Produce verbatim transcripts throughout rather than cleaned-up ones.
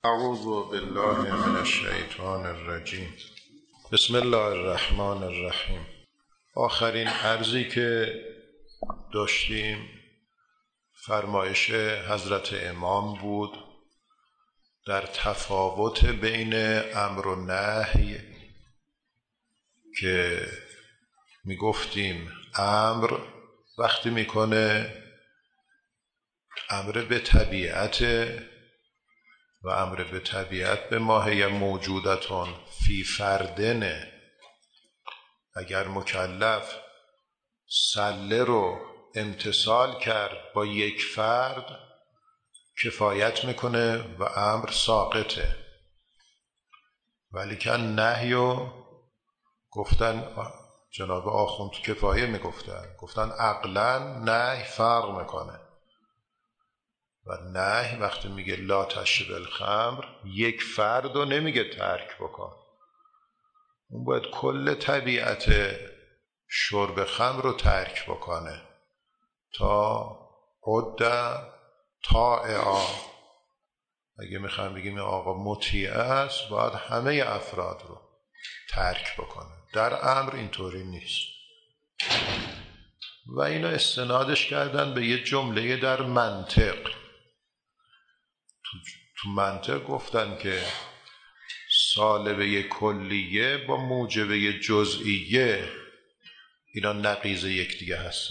اعوذ بالله من الشیطان الرجیم. بسم الله الرحمن الرحیم. آخرین عرضی که داشتیم فرمایش حضرت امام بود در تفاوت بین امر و نهی، که می گفتیم امر وقتی میکنه امر به طبیعت و امر به طبیعت به ماهی موجودتون فی فردنه. اگر مکلف سله رو امتثال کرد با یک فرد کفایت میکنه و امر ساقطه، ولی که نهیو گفتن جناب آخوند کفایه میگفتن گفتن عقلا نهی فرق میکنه و نهی وقتی میگه لا تشرب الخمر یک فرد رو نمیگه ترک بکن، اون باید کل طبیعت شرب خمر رو ترک بکنه تا عده طائعا. اگه میخوام بگیم آقا مطیع است باید همه افراد رو ترک بکنه. در امر اینطوری نیست و اینو استنادش کردن به یه جمله در منطق. تو, تو منطق گفتن که سالبه کلیه با موجبه جزئیه اینا نقیض یکدیگه هستن.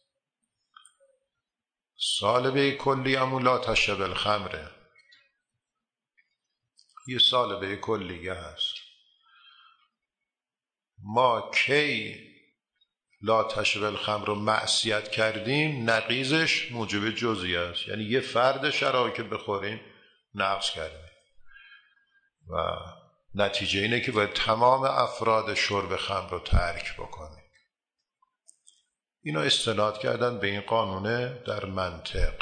سالبه کلیه همون لا تشرب الخمره، یه سالبه کلیه هست. ما کی لا تشرب الخمر رو معصیت کردیم نقیضش موجب جزئی است، یعنی یه فرد شرابی که بخوریم نقض کردیم و نتیجه اینه که باید تمام افراد شرب خمر رو ترک بکنیم. اینو استناد کردن به این قانونه در منطق.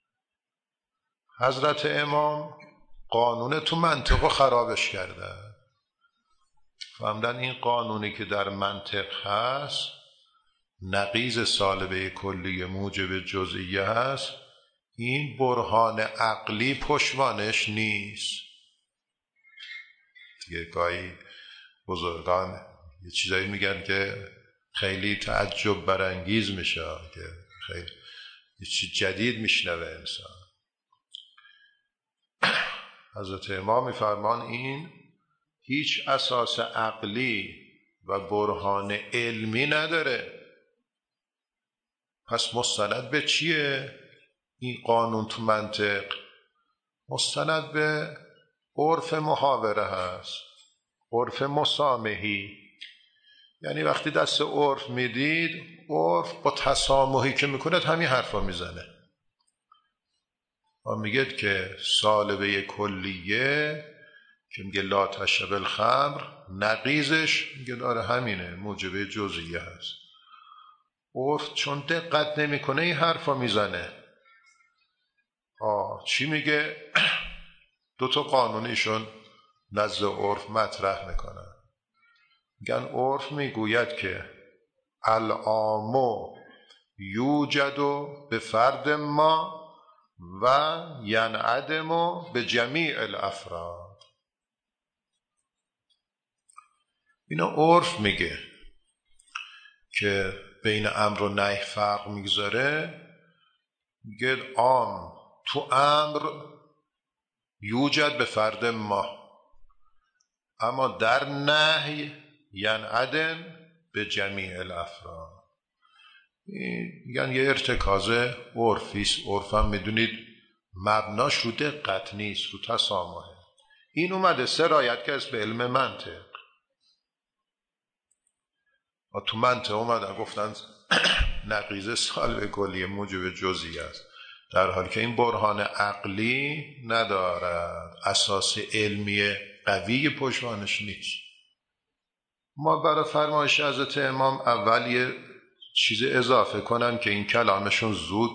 حضرت امام قانون تو منطق رو خرابش کردن، فهمدن این قانونی که در منطق هست نقیض سالبه کلی موجب جزئیه هست، این برهان عقلی پشتوانش نیست. دیگه گاهی بزرگان یه چیزایی میگن که خیلی تعجب برانگیز میشه، که خیلی یه چیز جدید میشنوه انسان. حضرت امام میفرمان این هیچ اساس عقلی و برهان علمی نداره. پس مستند به چیه این قانون تو منطق؟ مستند به عرف محاوره هست، عرف مسامحی. یعنی وقتی دست عرف میدید، عرف با تسامحی که میکند همین حرفا میزنه و میگه که سالبه کلیه که میگه لا تشرب الخمر نقیضش میگه داره همینه موجبه جزئیه هست. عرف چون دقت نمیکنه این حرفا میزنه. آه چی میگه؟ دو تا قانونیشون نزد عرف مطرح میکنن. میگن عرف میگوید که العامو یوجد به فرد ما و ینعدم به جمیع الافراد. اینا عرف میگه که بین امر و نهی فرق میگذاره. میگه عام تو امر یوجد به فرد ما، اما در نهی ینعدم به جمیع الافراد. میگن یه ارتکاز عرفیست. عرف هم میدونید مبناش رو دقت نیست، رو تسامحه. این اومده سرایت که است به علم منطق و تو منطق اومدن گفتن نقیض سالبه کلیه موجب جزئی است، در حالی که این برهان عقلی ندارد، اساس علمی قوی پشتوانش نیست. ما برای فرمایش حضرت امام اول یه چیز اضافه کنم که این کلامشون زود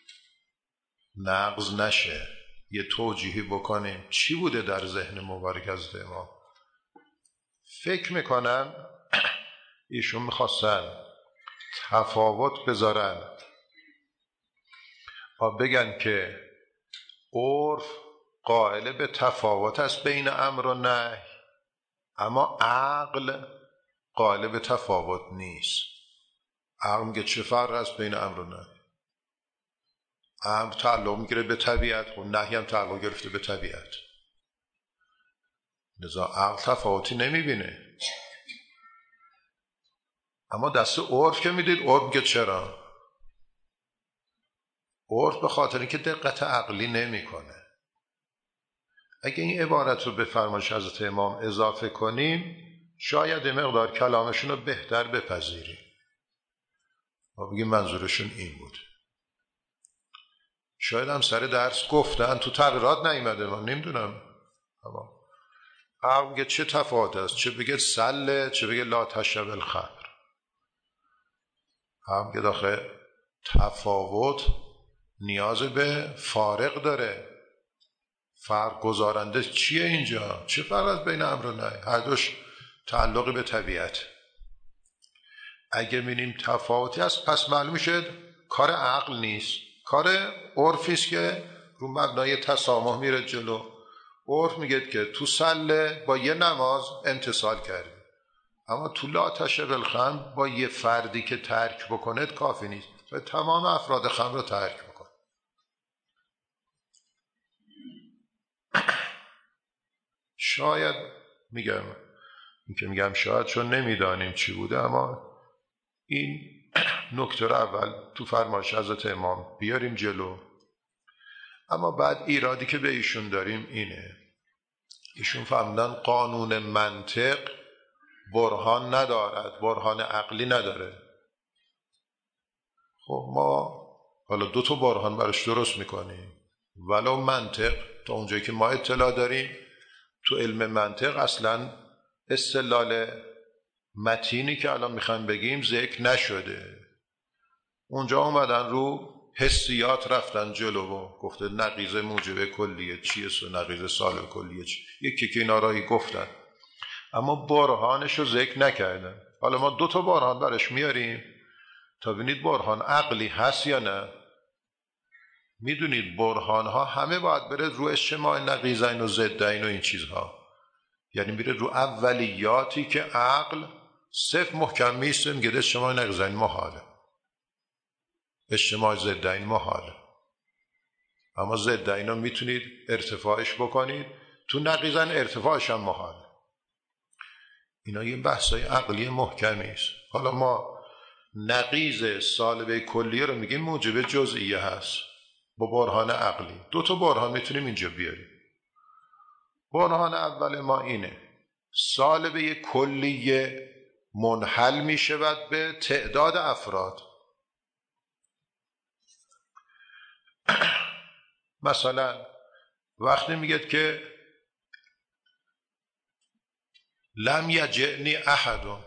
نقض نشه، یه توجیهی بکنیم چی بوده در ذهن مبارک حضرت امام. فکر میکنم ایشون میخواستن تفاوت بذارن و بگن که عرف قائل به تفاوت است بین امر و نهی، اما عقل قائل به تفاوت نیست. عقل میگه چه فرق است بین امر و نهی؟ امر تعلق میگیره به طبیعت و نهی هم تعلق گرفته به طبیعت، لذا عقل تفاوتی نمیبینه. اما دست عرف که میدید، عرف میگه چرا؟ عرف به خاطر اینکه دقت عقلی نمیکنه. اگه این عبارت رو به فرمایش حضرت امام اضافه کنیم، شاید مقدار کلامشون رو بهتر بپذیریم. ما بگیم منظورشون این بود. شاید هم سر درس گفتن، تو تقریرات نیامده، من نمیدونم. اما عقل میگه چه تفاوت است، چه بگه سله، چه بگه لا تشرب الخمر. هم که داخل تفاوت نیاز به فارق داره. فرق گذارنده چیه اینجا؟ چه فرق است بین امر و نهی؟ هر دوش تعلق به طبیعت. اگه ببینیم تفاوتی است، پس معلوم میشه کار عقل نیست، کار عرفی است که رو مبنای تسامح میره جلو. عرف میگه که تو سله با یه نماز امتثال کردی، اما تو لا تشرب الخمر با یه فردی که ترک بکنه کافی نیست، و تمام افراد خمر رو ترک بکنه. شاید میگم این که میگم شاید چون نمیدانیم چی بوده، اما این نکته رو اول تو فرمایش حضرت امام بیاریم جلو. اما بعد ایرادی که به ایشون داریم اینه، ایشون فهمیدن قانون منطق برهان ندارد، برهان عقلی نداره. خب ما حالا دو تا برهان براش درست میکنیم، ولو منطق تا اونجایی که ما اطلاع داریم تو علم منطق اصلا استدلال متینی که الان میخوایم بگیم ذکر نشده. اونجا اومدن رو حسیات رفتن جلو و گفته نقیضه موجب کلیه چیست و نقیضه سالب کلیه چیست، یکی که اینا رایی گفتن، اما برهانش رو ذکر نکردن. حالا ما دو تا برهان برش میاریم تا ببینید برهان عقلی هست یا نه. میدونید برهان ها همه باید بره رو اجتماع نقیضین و ضدین و این چیزها، یعنی میره رو اولیاتی که عقل صفر محکم میسته، میگه اجتماع نقیضین محاله، اجتماع ضدین محاله، اما ضدین رو میتونید ارتفاعش بکنید، تو نقیضین ارتفاعش هم محاله. اینا یه بحثای عقلی محکمی است. حالا ما نقیض سالبه کلیه رو میگیم موجب جزئیه هست با برهان عقلی. دو تا برهان میتونیم اینجا بیاریم. برهان اول ما اینه، سالبه کلیه منحل میشود به تعداد افراد. مثلا وقتی میگه که لم یجعنی احد،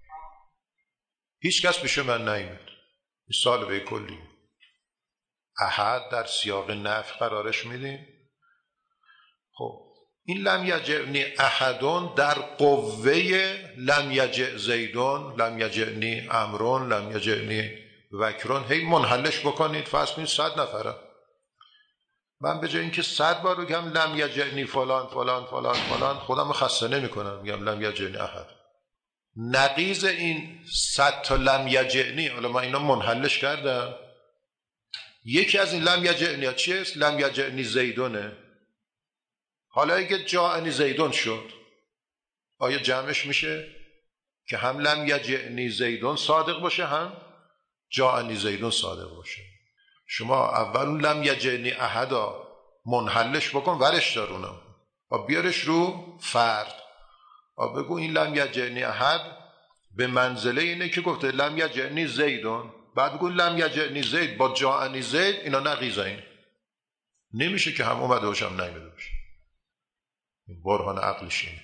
هیچ کس پیش من نیامد، این سالبه کلی. احد در سیاق نفی قرارش میدیم. خب این لم یجعنی احدون در قوه لم یجع زیدون، لم یجعنی امرون، لم یجعنی وکرون، هی منحلش بکنید، فرض کنید صد نفره. من به جای اینکه صد بار بگم لم یجعنی فلان فلان فلان فلان، خودم خسته نمی کنم، میگم لم یجعنی احد. نقیض این صد تا لم یجعنی، حالا من اینا منحلش کردم، یکی از این لم یجعنی چیه؟ لم یجعنی زیدونه. حالا اگه جاءنی زیدون شد، آیا جمعش میشه که هم لم یجعنی زیدون صادق باشه هم جاءنی زیدون صادق باشه؟ شما اول لم یجعنی احدا منحلش بکن، ورش دارونم و بیارش رو فرد و بگو این لم یجعنی احد به منزله اینه که گفته لم یجعنی زیدون، بعد بگو لم یجعنی زید با جاءنی زید، اینا نقیضین. نمیشه که هم اومده باشه هم نیامده باشه. برهان عقلش اینه.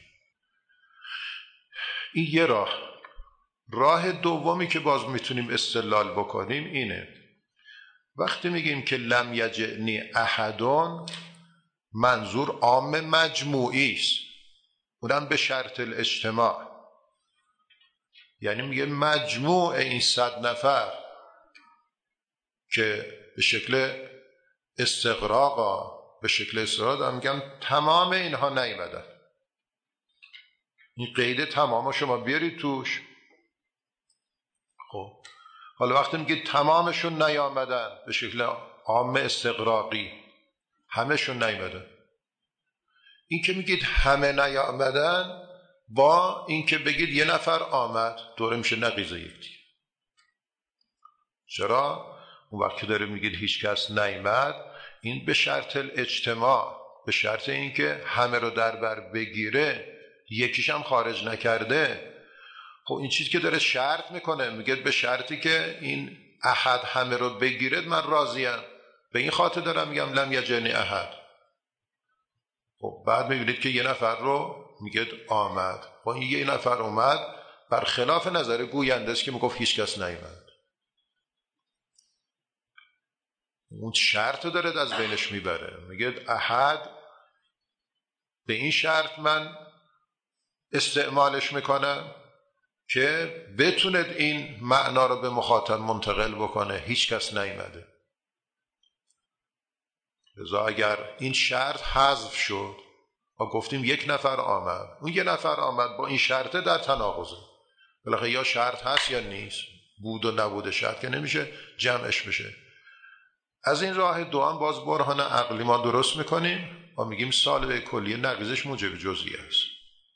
این یه راه. راه دومی که باز میتونیم استدلال بکنیم اینه، وقتی میگیم که لم یجعنی احدون، منظور عام مجموعی است، اونم به شرط الاجتماع. یعنی میگه مجموع این صد نفر که به شکل استغراقا، به شکل استعاره دارم میگم تمام اینها نیامدن. این قید تمام شما بیارید توش. خب حالا وقتی میگید تمامشون نیامدن به شکل عام استقراقی، همهشون نیامدن، این که میگید همه نیامدن با این که بگید یه نفر آمد دوره میشه نقیض یکی. چرا؟ اون وقت که داره میگید هیچ کس نیامد، این به شرط الاجتماع، به شرط این که همه رو در بر بگیره، یکیش هم خارج نکرده. خب این چیزی که داره شرط میکنه، میگه به شرطی که این احد همه رو بگیرد من راضیم. به این خاطر دارم میگم لم یجنی احد. خب بعد میبینید که یه نفر رو میگه آمد. خب این یه نفر اومد برخلاف نظر گوینده است که میگفت هیچ کس نیامد. اون شرط داره از بینش میبره، میگه احد به این شرط من استعمالش میکنم که بتوند این معنا رو به مخاطب منتقل بکنه هیچ کس نیامده. لذا اگر این شرط حذف شد و گفتیم یک نفر آمد، اون یک نفر آمد با این شرط در تناقضه. بالاخره یا شرط هست یا نیست، بود و نبود شرط که نمیشه جمعش بشه. از این راه دوام باز برهان عقلی ما درست میکنیم و میگیم سالبه کلیه نقیضش موجب جزئی است.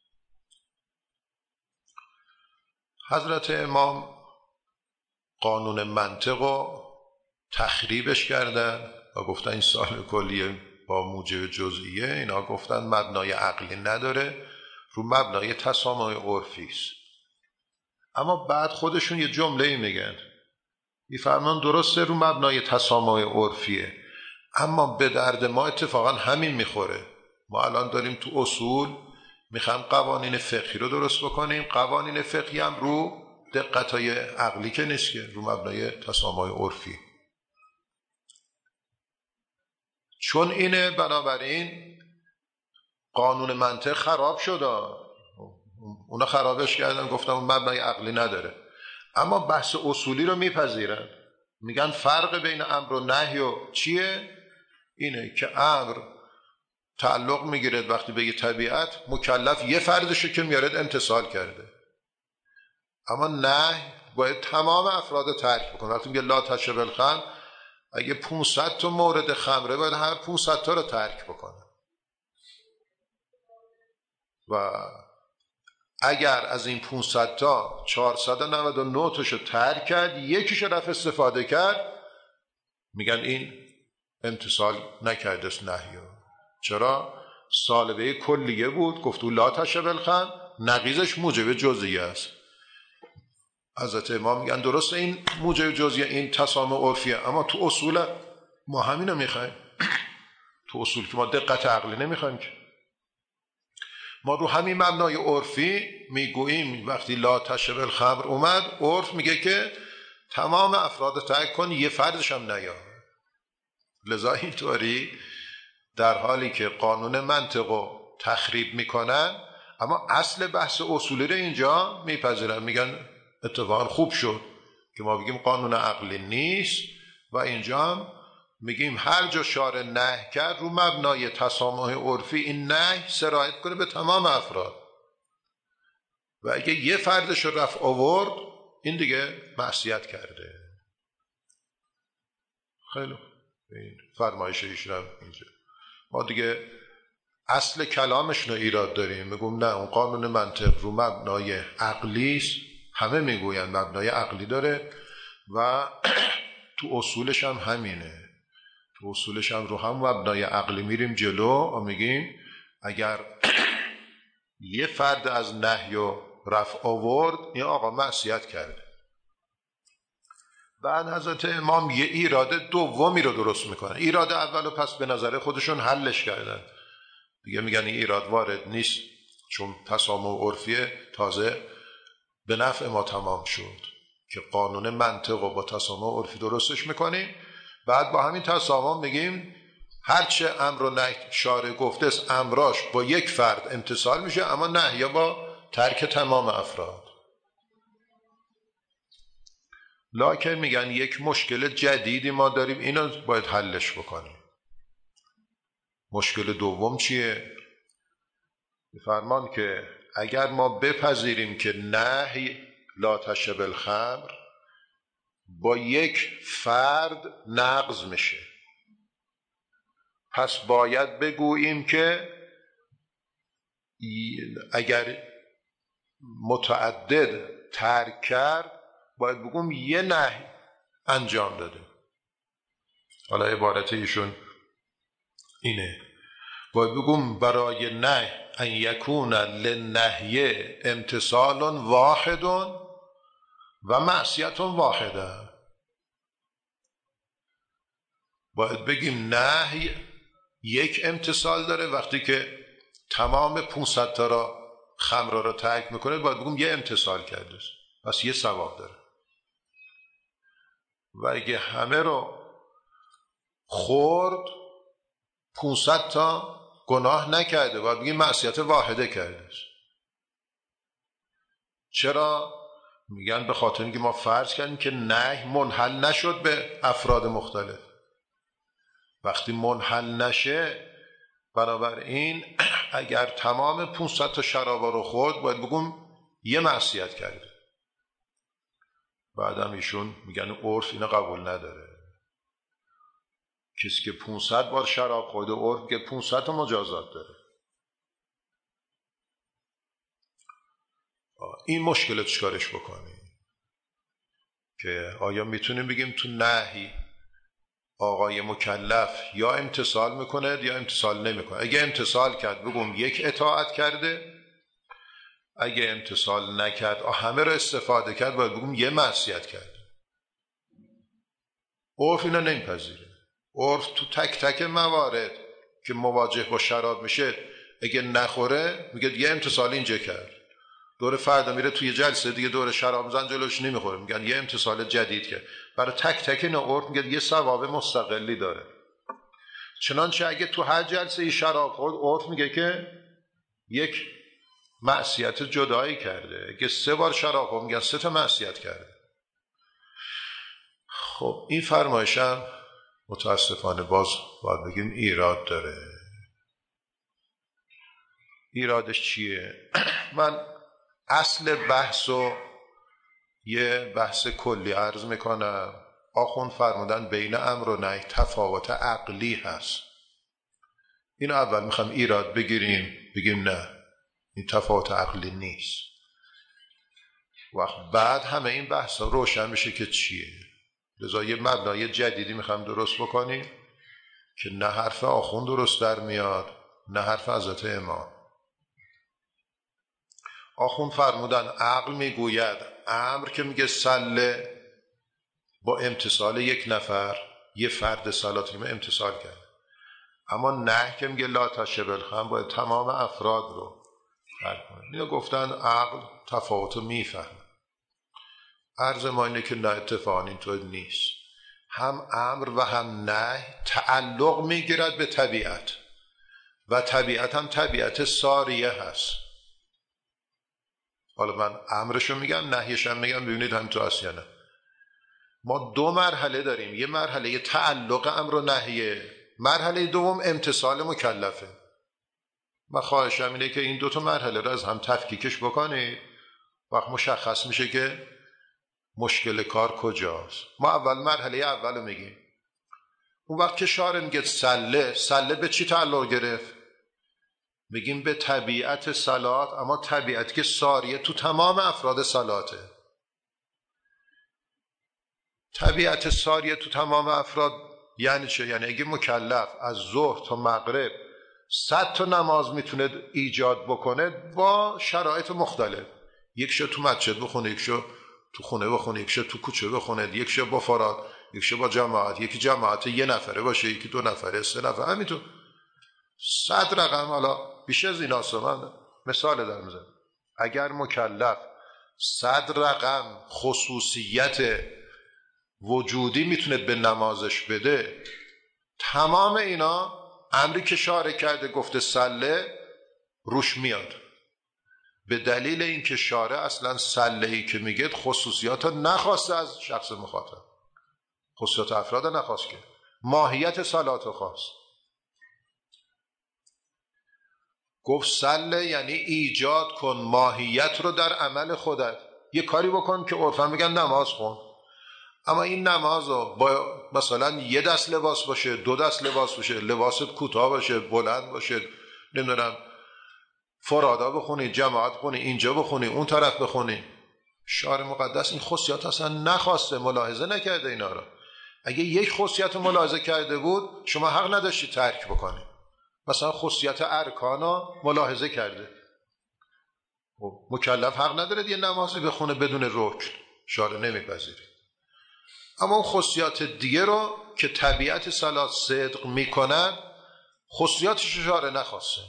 حضرت امام قانون منطق رو تخریبش کردن و گفتن این سالبه کلیه با موجب جزئیه. اینا گفتن مبنای عقلی نداره، رو مبنای تسامح عرفی است. اما بعد خودشون یه جمله میگن، میفرمان درسته رو مبنای تسامح عرفیه، اما به درد ما اتفاقا همین میخوره. ما الان داریم تو اصول میخوایم قوانین فقهی رو درست بکنیم، قوانین فقهی هم رو دقتای عقلی که نیست، که رو مبنای تسامح عرفی. چون اینه بنابراین قانون منطق خراب شده، اونا خرابش کردن، گفتم اون مبنای عقلی نداره. اما بحث اصولی رو میپذیرن، میگن فرق بین امر و نهی و چیه؟ اینه که امر تعلق میگیرد وقتی بگه طبیعت مکلف یه فردشه که میارد امتثال کرده، اما نهی باید تمام افراد ترک بکنه. وقتی میگه لا تشرب الخمر، اگه پانصد تا مورد خمره باید هر پانصد تا رو ترک بکنه. و اگر از این پانصد تا چهارصد و نود و نه تاشو ترک کرد، یکیش رفت استفاده کرد، میگن این امتثال نکرده است نهی. چرا؟ سالبه کلیه بود، گفتو لا تشرب الخمر، نقیضش موجب جزئیه است. حضرت امام میگن درسته این موجب جزئیه، این تسامح عرفیه، اما تو اصول ما همینو میخوایم. تو اصول که ما دقت عقلی نمیخوایم، که ما رو همین مبنای عرفی میگوییم وقتی لا تشرب الخمر اومد، عرف میگه که تمام افراد ترک کن، یه فردش هم نیا. لذا اینطوری در حالی که قانون منطق رو تخریب میکنن، اما اصل بحث اصولی رو اینجا میپذیرن. میگن اتفاقا خوب شد که ما بگیم قانون عقلی نیست و اینجا هم میگیم هر جا شارع نهی کرد رو مبنای تسامح عرفی، این نهی سرایت کنه به تمام افراد، و اگه یه فردش رو رفع آورد، این دیگه معصیت کرده. خیلی این فرمایش ایشون اینجا ما دیگه اصل کلامش رو ایراد داریم، میگم نه اون قانون منطق رو مبنای عقلی است، همه میگوین مبنای عقلی داره و تو اصولش هم همینه. تو اصولش هم رو هم مبنای عقلی میریم جلو و میگیم اگر یه فرد از نهی و رفع آورد، این آقا معصیت کرده. بعد حضرت امام یه ایراد دومی رو درست میکنه. ایراد اولو پس به نظر خودشون حلش کردن دیگه، میگن این ایراد وارد نیست چون تسامح عرفیه، تازه به نفع ما تمام شد که قانون منطق رو با تسامح عرفی درستش میکنیم. بعد با همین تسامح میگیم هرچه امر و نهی شارع گفته است امراش با یک فرد امتثال میشه، اما نهی با ترک تمام افراد. لکن میگن یک مشکل جدیدی ما داریم، اینو باید حلش بکنیم. مشکل دوم چیه؟ فرمان که اگر ما بپذیریم که نهی لا تشرب الخمر با یک فرد نقض میشه، پس باید بگوییم که اگر متعدد ترک کرد باید بگویم یه نهی انجام داده. حالا عبارت ایشون اینه، باید بگویم برای نهی ان یکون للنهی امتثال واحد و معصیت واحده. باید بگیم نهی یک امتثال داره، وقتی که تمام پانصد تا را خمر را ترک میکنه باید بگیم یه امتثال کرده، پس یه ثواب داره. و اگه همه رو خورد پانصد تا گناه نکرده، باید بگیم معصیت واحده کرده. چرا؟ میگن به خاطر اینکه ما فرض کردیم که نهی منحل نشد به افراد مختلف. وقتی منحل نشه، بنابراین اگر تمام پانصد تا شرابا رو خورد باید بگم یه معصیت کرده. بعدم ایشون میگن عرف اینو قبول نداره. کسی که پانصد بار شراب خورده عرف که پانصد تا مجازات داره. این مشکل چیکارش بکنیم؟ که آیا میتونیم بگیم تو نهی آقای مکلف یا امتثال میکنه یا امتثال نمیکنه؟ اگه امتثال کرد بگم یک اطاعت کرده، اگه امتثال نکرد همه رو استفاده کرد باید بگم یه معصیت کرده. عرف اینو نمیپذیره. عرف تو تک تک موارد که مواجه با شراب میشه اگه نخوره میگه یه امتثال اینجا کرد، دور فردا میره توی جلسه دیگه دور شراب زن جلوش نمیخوره، میگن یه امتثال جدید کرد. برای تک تک اینا عرف میگه یه ثواب مستقلی داره. چنانچه اگه تو هر جلسه ای شراب خورد عرف میگه که یک معصیت جدایی کرده. اگه سه بار شراب خورد میگن سه تا معصیت کرده. خب این فرمایشم متاسفانه باز باید بگیم ایراد داره. ایرادش چیه؟ من اصل بحثو یه بحث کلی عرض میکنم. آخوند فرمودن بین امر و نهی تفاوت عقلی هست. اینو اول میخوام ایراد بگیریم، بگیم نه این تفاوت عقلی نیست. وقت بعد همه این بحث روشن میشه که چیه. لذا یه مبنای جدیدی میخوام درست بکنیم که نه حرف آخوند درست در میاد نه حرف حضرت امام. آخوند فرمودن عقل میگوید امر که میگه صله با امتصال یک نفر یه فرد صلاتی ما امتصال کرد، اما نه که میگه لا تشرب الخمر باید تمام افراد رو فرق کنه. اینو گفتن عقل تفاوتو میفهمه. عرض ما اینه که نه اتفاقا اینطور نیست. هم امر و هم نه تعلق میگیرد به طبیعت و طبیعت هم طبیعت ساریه هست. حالا من امرشو میگم نهیشم میگم، ببینید هم تو هست یا نه. ما دو مرحله داریم، یه مرحله تعلق امر و نهیه، مرحله دوم امتثال مکلفه. من خواهشم اینه که این دو تا مرحله رو از هم تفکیکش بکنید، وقت مشخص میشه که مشکل کار کجاست. ما اول مرحله اول رو میگیم. اون وقت که شارع میگه سله، سله به چی تعلق گرفت؟ میگیم به طبیعت صلات، اما طبیعت که ساریه تو تمام افراد صلاته. طبیعت ساریه تو تمام افراد یعنی چه؟ یعنی اگه مکلف از ظهر تا مغرب صد تا نماز میتونه ایجاد بکنه با شرایط مختلف. یکشو تو مسجد بخونه، یکشو تو خونه بخونه، یکشو تو کوچه بخونه، یکشو با فراد، یکشو با جماعت، یکی جماعت یه نفره باشه، یکی دو نفره، سه نفره، همینطور صد رقم. حالا بیش از این هست. من مثال در میزنم. اگر مکلف صد رقم خصوصیت وجودی میتونه به نمازش بده، تمام اینا امری که شارع کرده گفته سله روش میاد. به دلیل اینکه شارع اصلا سله‌ای که میگه خصوصیات نخواسته از شخص مخاطب، خصوصیات افراد نخواست که ماهیت صلات خواست. گفت سله یعنی ایجاد کن ماهیت رو در عمل خودت. یه کاری بکن که عرفا میگن نماز خون، اما این نماز رو با مثلا یه دست لباس باشه، دو دست لباس باشه، لباست کوتاه باشه، بلند باشه، نمیدونم فرادا بخونی، جماعت بخونی، اینجا بخونی، اون طرف بخونی. شعر مقدس این خصوصیات اصلا نخواسته، ملاحظه نکرده اینا رو. اگه یک خصوصیت رو ملاحظه کرده بود شما حق نداشتی ترک بکنی. مثلا خصوصیت ارکان رو ملاحظه کرده، مکلف حق نداره یه نمازی بخونه بدون رکن، شعر نمیپذیره. اما اون خصوصیات دیگه رو که طبیعت صلات صدق میکنن خصوصیاتش شعر نخواسته.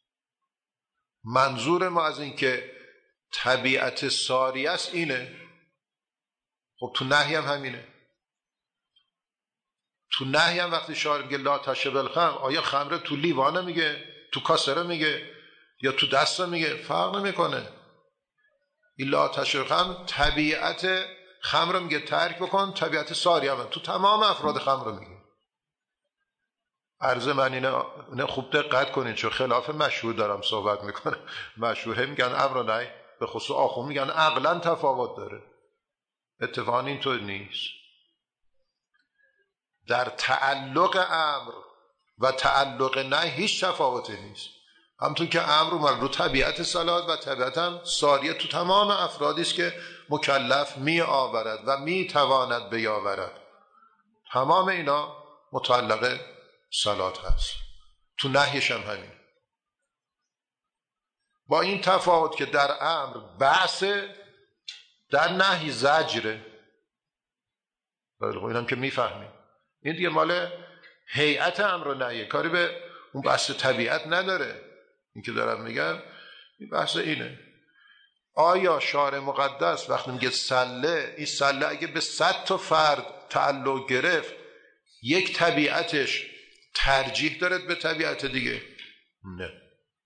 منظور ما از این که طبیعت ساری است اینه. خب تو نهی هم همینه. تو نهی هم وقتی شاعر میگه لا تشرب الخمر، آیا خمر تو لیوانه میگه، تو کاسه میگه، یا تو دسته میگه؟ فرق نمیکنه. این لا تشرب الخمر طبیعت خمر رو میگه ترک بکن، طبیعت ساری هم تو تمام افراد خمر رو میگه. عرض من اینه خوب دقت کنین چون خلاف مشهور دارم صحبت میکنه. مشهوره میگن امر و نهی، به خصوص آخون میگن عقلا تفاوت داره. اتفاقا اینطور نیست. در تعلق امر و تعلق نهی هیچ تفاوتی نیست. همونطور که امر اومد رو طبیعت صلات و طبیعت هم ساریه تو تمام افرادی است که مکلف می آورد و می تواند بیاورد. تمام اینا متعلق صلات هست. تو نهیش هم همین. با این تفاوت که در امر بحث، در نهی زجره. اینم که میفهمیم. این دیگه مال هیئت امر و نهی، کاری به اون بحث طبیعت نداره. این که دارم میگم این بحث اینه. آیا شارع مقدس وقتی میگه سله، این سله اگه به صد تا فرد تعلق گرفت یک طبیعتش ترجیح دارد به طبیعت دیگه؟ نه.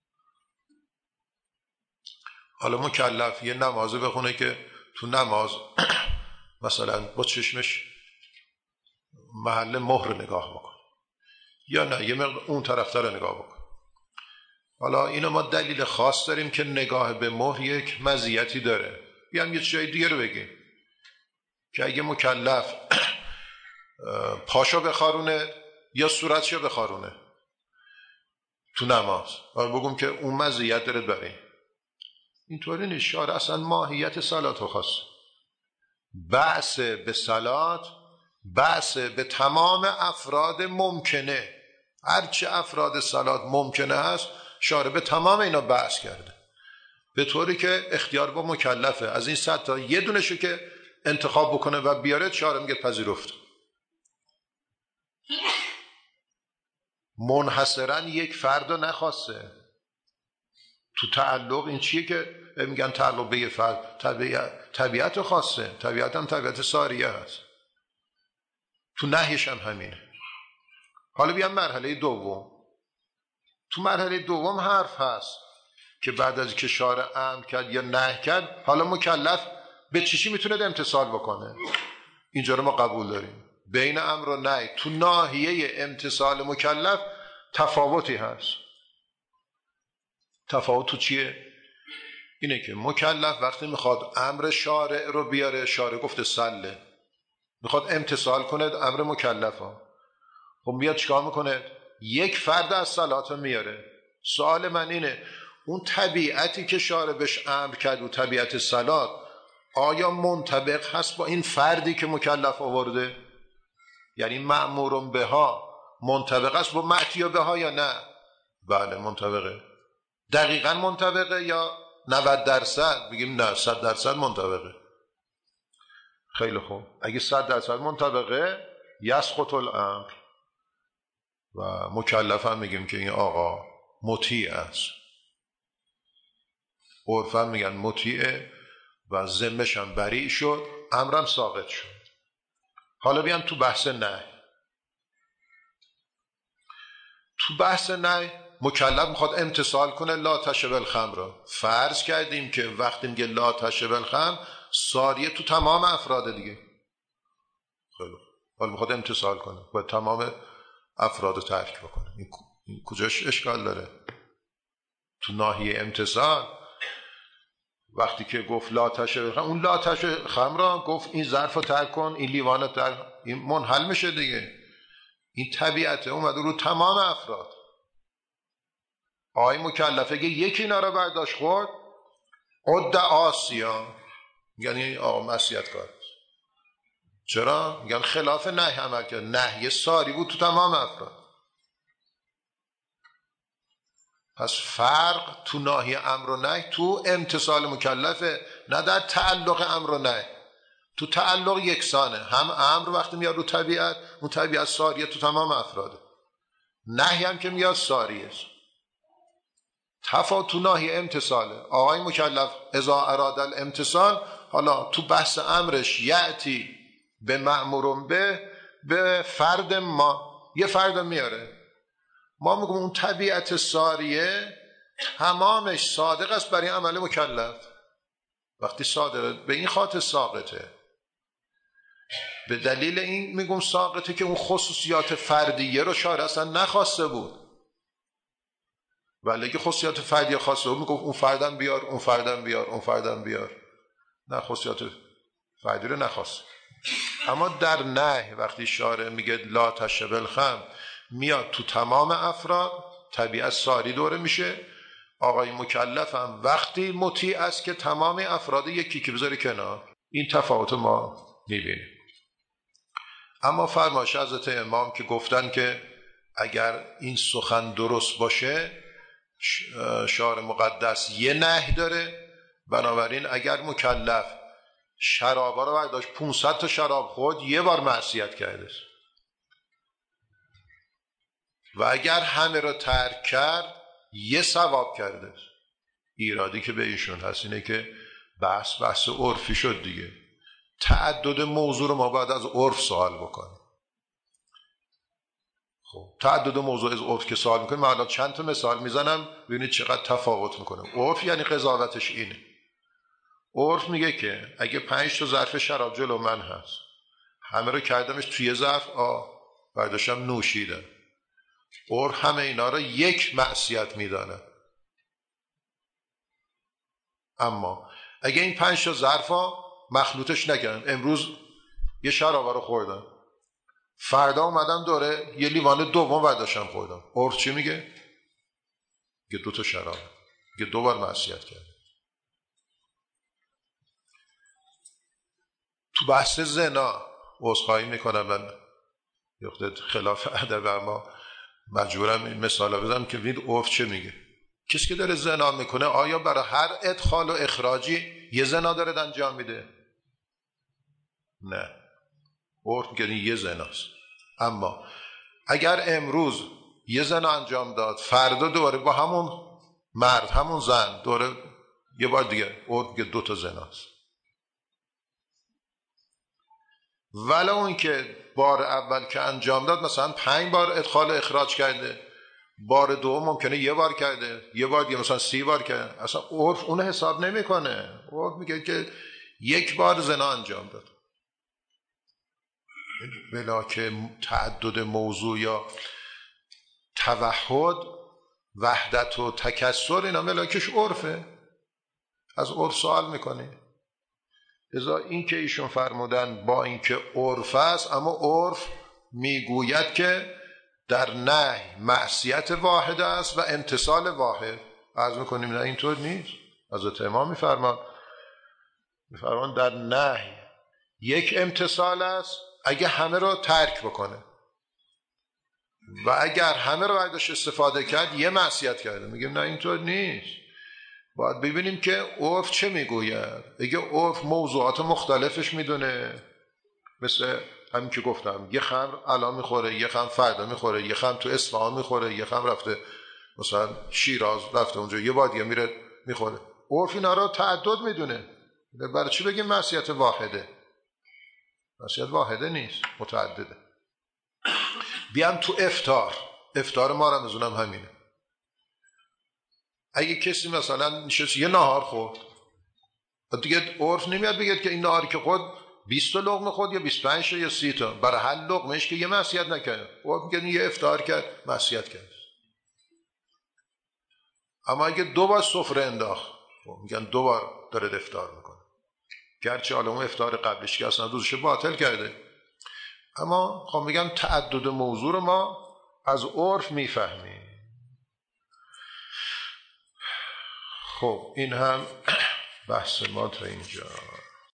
حالا مکلف یه نمازه بخونه که تو نماز مثلا با چشمش محل مهر نگاه بکن، یا نه یه مقدار اون طرفتر رو نگاه بکن. حالا اینو ما دلیل خاص داریم که نگاه به مهر یک مزیتی داره. بیام یه چیزای دیگه رو بگیم که اگه مکلف پاشو بخارونه یا صورتشو بخارونه تو نماز، و بگم که اون مزیت داره برای اینطوری نیست. شارع اصلا ماهیت صلات رو خاص. بحث به صلات بحث به تمام افراد ممکنه. هرچه افراد صلات ممکنه هست شارع به تمام اینا بحث کرده، به طوری که اختیار با مکلفه. از این صد تا یه دونشو که انتخاب بکنه و بیاره شارع میگه پذیرفت. منحصرا یک فرد رو نخواسته. تو تعلق این چیه که میگن تعلق به یه فرد؟ طبیعت, طبیعت رو خواسته. طبیعت هم طبیعت ساریه هست. تو نهیش هم همینه. حالا بیام مرحله دوم. تو مرحله دوم حرف هست که بعد از که شارع امر کرد یا نهی کرد، حالا مکلف به چیشی میتونه امتثال بکنه. اینجا رو ما قبول داریم. بین امر و نهی تو ناحیه امتثال مکلف تفاوتی هست. تفاوت تو چیه؟ اینه که مکلف وقتی میخواد امر شارع رو بیاره، شارع گفته سله، میخواد امتثال کنه امر مکلف ها، خب میاد چیکار میکنه؟ یک فرد از صلات رو میاره. سوال من اینه اون طبیعتی که شارع بهش امر کرد و طبیعت صلات آیا منطبق هست با این فردی که مکلف آورده؟ یعنی مأمورون بها منطبق است با معتیه بها یا نه؟ بله منطبقه. دقیقاً منطبقه یا نود درصد؟ بگیم نه صد درصد منطبقه. خیلی خوب. اگه صد درصد منطبقه یسقط الامر و مکلف هم میگیم که این آقا مطیع است. عرفاً میگن مطیعه و ذمه‌ش هم بری شد، امرم ساقط شد. حالا بیان تو بحث نه. تو بحث نه مکلف میخواد امتثال کنه لا تشرب الخمر رو. فرض کردیم که وقتی میگه لا تشرب الخمر ساریه تو تمام افراد دیگه. خیلی حالا میخواد امتثال کنه و تمام افراد رو ترک بکنه. این کجاش اشکال داره؟ تو ناحیه امتصال وقتی که گفت لا تشرب الخمر، اون لا تشرب الخمر گفت این ظرف رو ترک کن، این لیوان رو ترک، این منحل میشه دیگه. این طبیعته اومده رو تمام افراد. آقای مکلفه که یکی اینا رو برداشت خورد، عد آسیا، یعنی آقا معصیت کار. چرا؟ میگن خلاف نهی عمل کرد. نهی ساری بود تو تمام افراد. پس فرق تو ناحیه امر و نهی تو امتصال مکلفه، نه در تعلق امر و نهی. تو تعلق یکسانه، هم امر وقتی میاد رو طبیعت، اون طبیعت ساریه تو تمام افراده، نهی هم که میاد ساریه. تفاوت تو ناحیه امتصاله. آقای مکلف اذا اراد الامتصال، حالا تو بحث امرش یعتی به مأمورون به به فرد ما، یه فرد میاره، ما میگم اون طبیعت ساریه تمامش صادق است برای عمل مکلف. وقتی صادقه به این خاطر ساقطه، به دلیل این میگم ساقطه که اون خصوصیات فردیه رو شارع اصلا نخواسته بود. ولی اگه خصوصیات فردیه خواسته بود میگم اون فردم بیار، اون فردم بیار، اون فردم بیار. نه، خصوصیات فردی رو نخواست. اما در نهی وقتی شارع میگه لا تشرب الخمر، میاد تو تمام افراد، طبیعت ساری دوره میشه. آقای مکلف هم وقتی مطیع است که تمام افراد یکی که بذاره کنار. این تفاوت ما میبینیم. اما فرمایش حضرت امام که گفتن که اگر این سخن درست باشه، شارع مقدس یه نهی داره، بنابراین اگر مکلف شرابا رو برداشت پانصد تا شراب خورد، یه بار معصیت کرده، و اگر همه رو ترک کرد یه ثواب کرده. ایرادی که به ایشون هست اینه که بحث بحث عرفی شد دیگه. تعدد موضوع رو ما باید از عرف سوال بکنیم. خب تعدد موضوع از عرف که سوال میکنیم، من الان چند تا مثال میزنم ببینید چقدر تفاوت میکنه. عرف یعنی قضاوتش اینه. عرف میگه که اگه پنج تا ظرف شراب جلو من هست، همه رو کردمش توی ظرف، آ برداشتم نوشیدم، عرف همه اینا رو یک معصیت میدانه. اما اگه این پنج تا ظرفا مخلوطش نکردم، امروز یه شراب رو خوردم، فردا اومدم دوره یه لیوان دوم برداشتم خوردم، عرف چی میگه؟ یه دو تا شراب، یه دو بار معصیت کرد. تو بحث زنا عذرخواهی میکنم، من یخت خلاف ادب، اما مجبورم این مثالا بزنم که ببینید عرف چه میگه. کسی که داره زنا میکنه آیا برای هر ادخال و اخراجی یه زنا داره انجام میده؟ نه، عرف میگه یه زناست. اما اگر امروز یه زنا انجام داد، فردا دوباره با همون مرد همون زن دوره یه بار دیگه، عرف میگه دو تا زناست. ولی اون که بار اول که انجام داد مثلا پنج بار ادخال اخراج کرده، بار دوم ممکنه یه بار کرده، یه بار دیگه مثلا سی بار کرده، اصلا عرف اون حساب نمیکنه. عرف میگه که یک بار زنا انجام داد. بلا که تعدد موضوع یا توحد، وحدت و تکثر، اینا ملاکش عرفه، از عرف سوال میکنه. لذا این که ایشون فرمودن با اینکه عرف است، اما عرف میگوید که در نهی معصیت واحد است و امتصال واحد. عرض میکنیم نه اینطور نیست. حضرت امام میفرمان میفرمان در نهی یک امتصال است اگه همه رو ترک بکنه، و اگر همه رو برداشت استفاده کرد یه معصیت کرده. میگیم نه اینطور نیست. باید ببینیم که عرف چه میگوید. اگه عرف موضوعات مختلفش میدونه، مثل همین که گفتم یه خمر الان میخوره، یه خمر فردا میخوره، یه خمر تو اصفهان میخوره، یه خمر رفته مثلا شیراز رفته اونجا، یه بار دیگه میره میخوره. عرف اینا رو تعدد میدونه. برای چی بگیم معصیت واحده؟ معصیت واحده نیست، متعدده. بیام تو افطار. افطار ما رمضان هم همینه. اگه کسی مثلا نشست یه نهار خورد، دیگه عرف نمیاد بگید که این نهاری که خورد بیست تا لقمه خورد یا بیست و پنج تا یا سی تا، برای هر لقمهش که یه معصیت نکرد. عرف میگه یه افطار کرد، معصیت کرد. اما اگه دو بار سفره انداخت، میگن دو بار داره افطار میکنه، گرچه حالا اون افطار قبلش که اصلا روزش باطل کرده، اما خب میگن تعدد موضوع رو ما از عرف میفهمیم. خب این هم بحث ما تا اینجا.